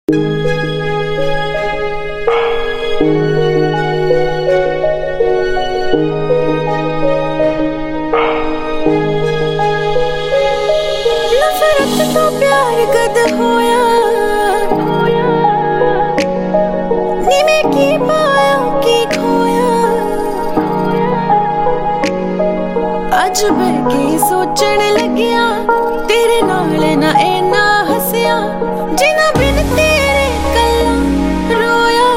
नफरत तो प्यार कद होया नी मैं की पाया की खोया अज मैं की सोचण लगिया तेरे नाल ना इना हसिया जिना बिन तेरे कल्ला रोया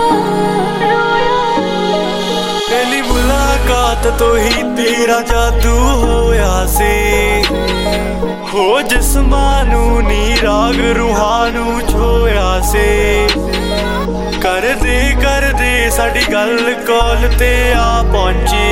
पहली मुलाकात तो ही तेरा जादू होया सी हो जिस्मां नू नी राग रूहां नू छोया से कर दे साडी गल कोल ते आ पहुंची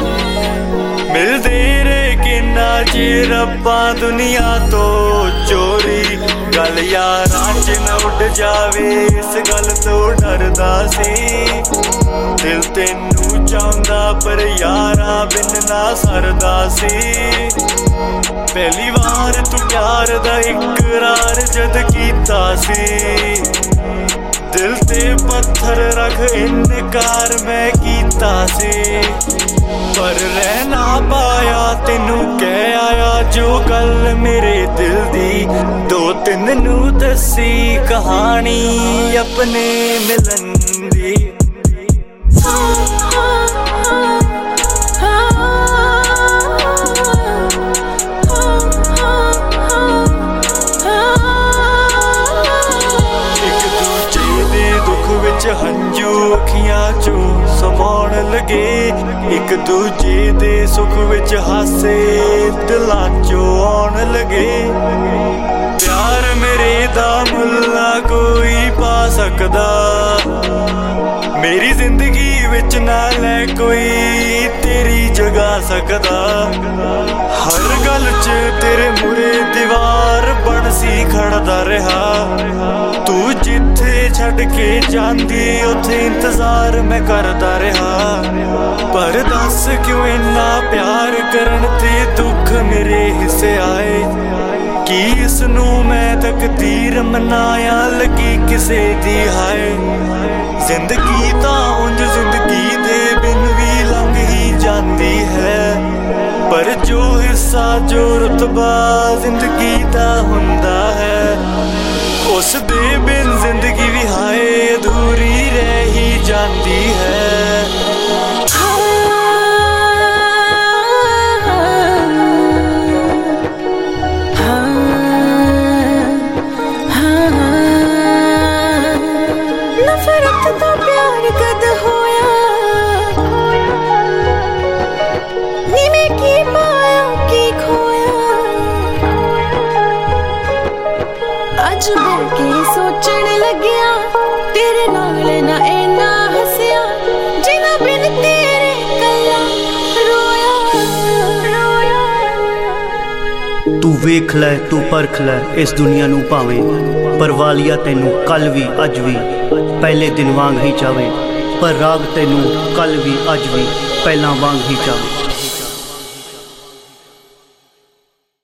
मिलदे रे किन्ना चिर अप्पां दुनिया तो चोरी गल यारां च न उड़ जावे इस गल तो डरदा सी दिल तेनू चाहुंदा पर यारा बिन ना सरदा सी पहली बार तू प्यार दा इकरार जद कीता सी दिल ते पत्थर रख इनकार मैं कीता सी पर रहना पाया तेनू कह आया जो गल मेरे दिल दी दो तीन नू दसी कहानी अपने मिलन दी हंजू अखियां चों समाउण लगे एक दूजे दे सुख विच हासे दिलां चों आउण लगे प्यार मेरे दा मुल्ला कोई पा सकदा मेरी जिंदगी विच ना लै कोई तेरी जगा सकदा हर गल च तेरे मुरे दीवार बन सी खड़दा रहा तू जिथे छड़ के जांदी उथे इंतजार मैं करदा रहा पर दस क्यों इन्ना प्यार करन ते दुख मेरे हिस्से आए कि इसनू मैं तकदीर मनाया लगी किसे दी हाय जिंदगी तां उंज जिंदगी दे बिन भी लंघ ही जांदी है पर जो हिस्सा जो रुतबा जिंदगी दा हुंदा है उस दे बिन जिंदगी भी हाय अधूरी रह ही जाती है नफरत तो प्यार कद होया नी मैं की पाया की खोया अज मैं की सोचण लगिया तेरे नाल ना इना हसिया जिना बिन तेरे कल्ला रोया तू वेख लै तू परख लै इस दुनिया नू भावें पर वालिया तैनू कल भी अज भी पहले दिन वांग ही चावे पर राग तैनू कल भी अज भी पहला वांग ही चावे।